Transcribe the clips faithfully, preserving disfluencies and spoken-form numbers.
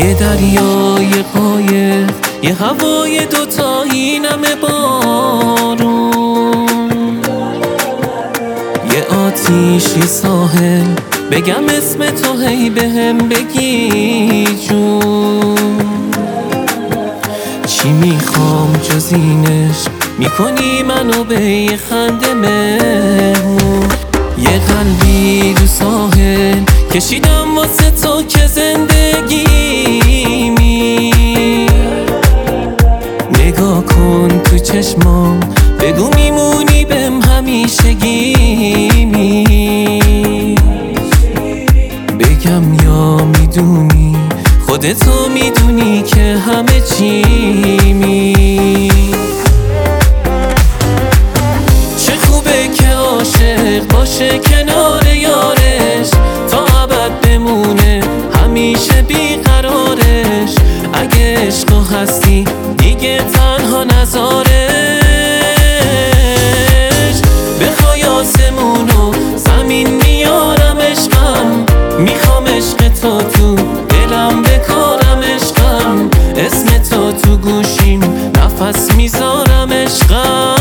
یه دریای قایق، یه هوای دوتایی، نمه بارون، یه آتیشی ساحل، بگم اسم تو هی بهم بگی جون. چی میخوام جز اینش، میکنی منو به یه خنده مهمون. یه قلبی رو ساحل کشیدم واسه تو که زندگیمی. نگاه کن تو چشمام، بگو میمونی بهم همیشگیمی. بگم یا میدونی، خودتو میدونی که همه چیمی. چه خوبه که عاشق باشه کنار یارش، تا ابد بمونه همیشه بیقرارش. اگه عشق هستی دیگه تنها نذارش. بخوای آسمونو زمین میارم عشقم، میخوام عشق تو تو دلم بکارم عشقم. اسم تو تو گوشیم نفس میذارم عشقم.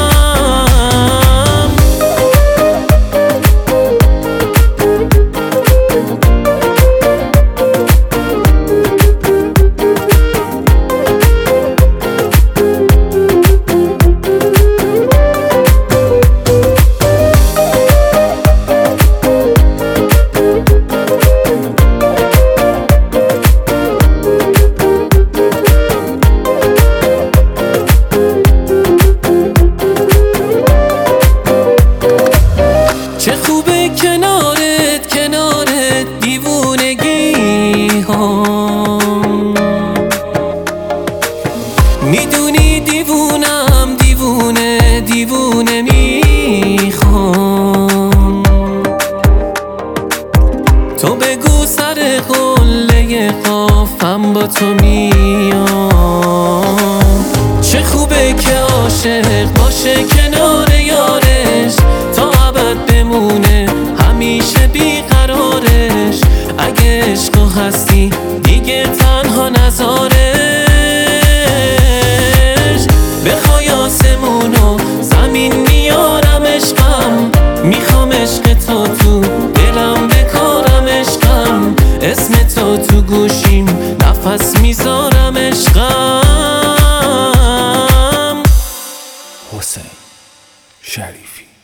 چه خوبه کنارت کنارت دیوونگی ها. میدونی دیوونم دیوونه دیوونه میخوام. تو بگو سر قله قافم با تو میام. چه خوبه که عاشق باشه کنار یارش، تا ابد بمونه همیشه بیقرارش. اگه عشق هستی دیگه تنها نذارش. بخوای آسمونو زمین میارم عشقم، میخوام عشق تو تو دلم بکارم عشقم. اسم تو تو گوشیم نفس میذارم عشقم. حسین شریفی.